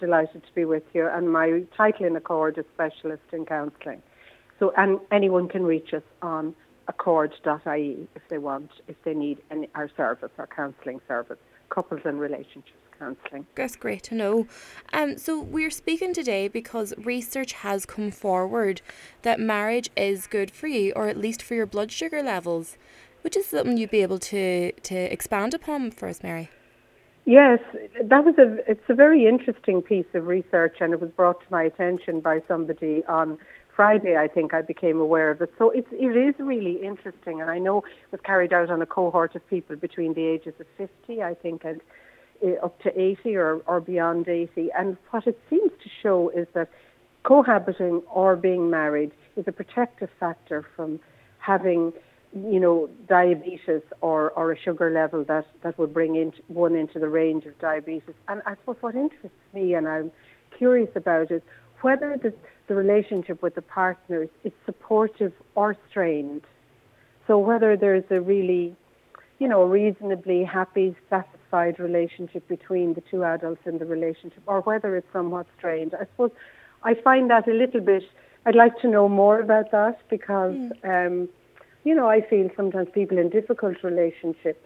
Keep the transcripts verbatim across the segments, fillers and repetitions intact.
delighted to be with you. And my title in Accord is Specialist in Counselling. So, and anyone can reach us on accord dot I E if they want, if they need any, our service, our counselling service, couples and relationships counselling. That's great to know. Um, so we're speaking today because research has come forward that marriage is good for you, or at least for your blood sugar levels, which is something you'd be able to, to expand upon for us, Mary. Yes, that was a. It's a very interesting piece of research, and it was brought to my attention by somebody on Friday. I think I became aware of it. So it's it is really interesting, and I know it was carried out on a cohort of people between the ages of fifty, I think, and uh, up to eighty or or beyond eighty. And what it seems to show is that cohabiting or being married is a protective factor from having, you know, diabetes or, or a sugar level that, that would bring in, one into the range of diabetes. And I suppose what interests me and I'm curious about is whether the, the relationship with the partners is supportive or strained. So whether there's a really, you know, reasonably happy, satisfied relationship between the two adults in the relationship, or whether it's somewhat strained. I suppose I find that a little bit, I'd like to know more about that because, Mm. um, you know, I feel sometimes people in difficult relationships,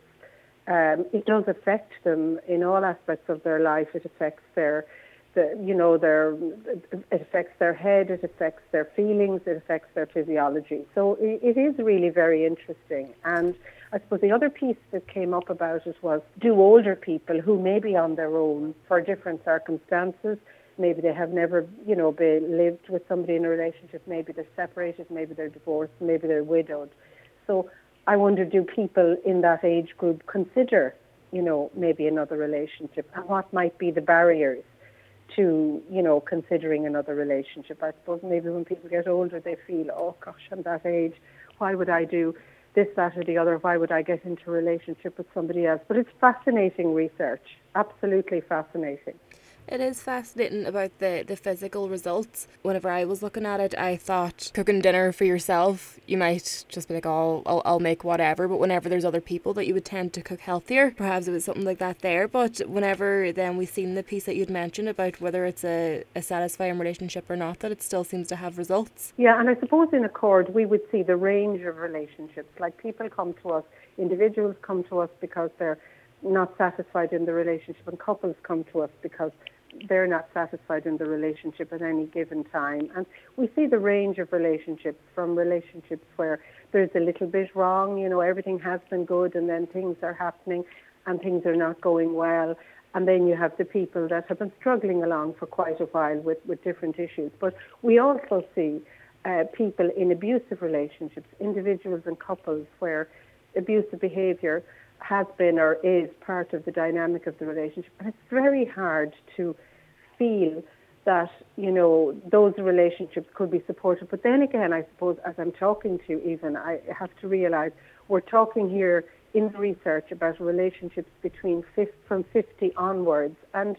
um, it does affect them in all aspects of their life. It affects their, the, you know, their, it affects their head, it affects their feelings, it affects their physiology. So it, it is really very interesting. And I suppose the other piece that came up about it was, do older people who may be on their own for different circumstances, maybe they have never, you know, been, lived with somebody in a relationship, maybe they're separated, maybe they're divorced, maybe they're widowed. So I wonder, do people in that age group consider, you know, maybe another relationship? And what might be the barriers to, you know, considering another relationship? I suppose maybe when people get older, they feel, oh, gosh, I'm that age. Why would I do this, that, or the other? Why would I get into a relationship with somebody else? But it's fascinating research, absolutely fascinating. It is fascinating about the, the physical results. Whenever I was looking at it, I thought cooking dinner for yourself, you might just be like, oh, I'll, I'll make whatever. But whenever there's other people that you would tend to cook healthier, perhaps it was something like that there. But whenever then we seen the piece that you'd mentioned about whether it's a, a satisfying relationship or not, that it still seems to have results. Yeah, and I suppose in Accord we would see the range of relationships. Like people come to us, individuals come to us because they're not satisfied in the relationship, and couples come to us because they're not satisfied in the relationship at any given time. And we see the range of relationships, from relationships where there's a little bit wrong, you know, everything has been good and then things are happening and things are not going well. And then you have the people that have been struggling along for quite a while with, with different issues. But we also see uh, people in abusive relationships, individuals and couples where abusive behaviour has been or is part of the dynamic of the relationship. And it's very hard to feel that, you know, those relationships could be supported. But then again, I suppose as I'm talking to you even, I have to realise we're talking here in the research about relationships between fifty, from fifty onwards. And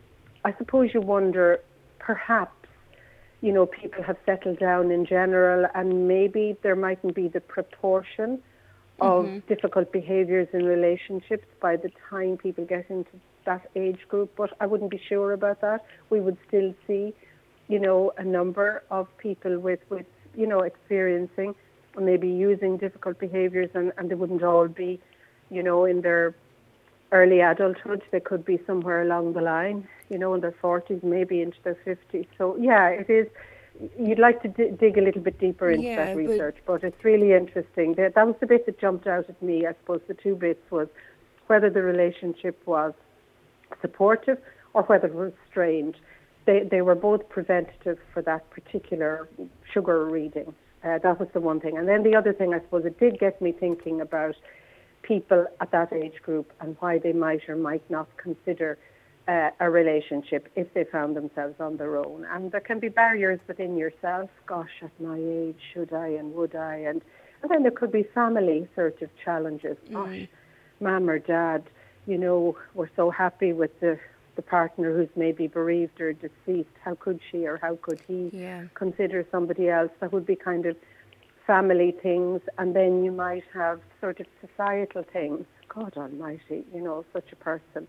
I suppose you wonder, perhaps, you know, people have settled down in general and maybe there mightn't be the proportion of Mm-hmm. difficult behaviours in relationships by the time people get into that age group. But I wouldn't be sure about that. We would still see, you know, a number of people with, with you know, experiencing or maybe using difficult behaviours, and, and they wouldn't all be, you know, in their early adulthood. They could be somewhere along the line, you know, in their forties, maybe into their fifties. So, yeah, it is. You'd like to d- dig a little bit deeper into that Yeah, but research, but it's really interesting. That, that was the bit that jumped out at me. I suppose the two bits was whether the relationship was supportive or whether it was strained. They, they were both preventative for that particular sugar reading. Uh, that was the one thing. And then the other thing, I suppose, it did get me thinking about people at that age group and why they might or might not consider uh, a relationship if they found themselves on their own. And there can be barriers within yourself. Gosh, at my age, should I and would I? And, and then there could be family sort of challenges. Gosh, mm, mum or dad, you know, we're so happy with the, the partner who's maybe bereaved or deceased. How could she or how could he yeah. consider somebody else? That would be kind of family things. And then you might have sort of societal things. God almighty, you know, such a person.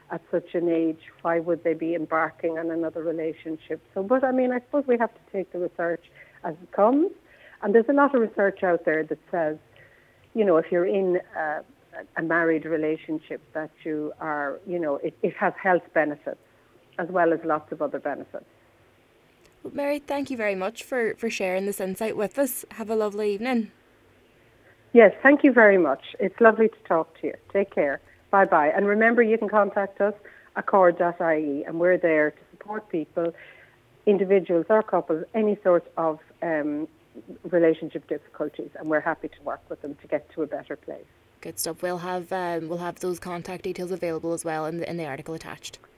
at such an age, why would they be embarking on another relationship? So, but I mean, I suppose we have to take the research as it comes. And there's a lot of research out there that says, you know, if you're in a, a married relationship, that you are, you know, it, it has health benefits as well as lots of other benefits. Well, Mary, thank you very much for, for sharing this insight with us. Have a lovely evening. Yes, thank you very much. It's lovely to talk to you. Take care. Bye-bye. And remember, you can contact us, accord dot I E, and we're there to support people, individuals or couples, any sort of um, relationship difficulties, and we're happy to work with them to get to a better place. Good stuff. We'll have um, we'll have those contact details available as well in the, in the article attached.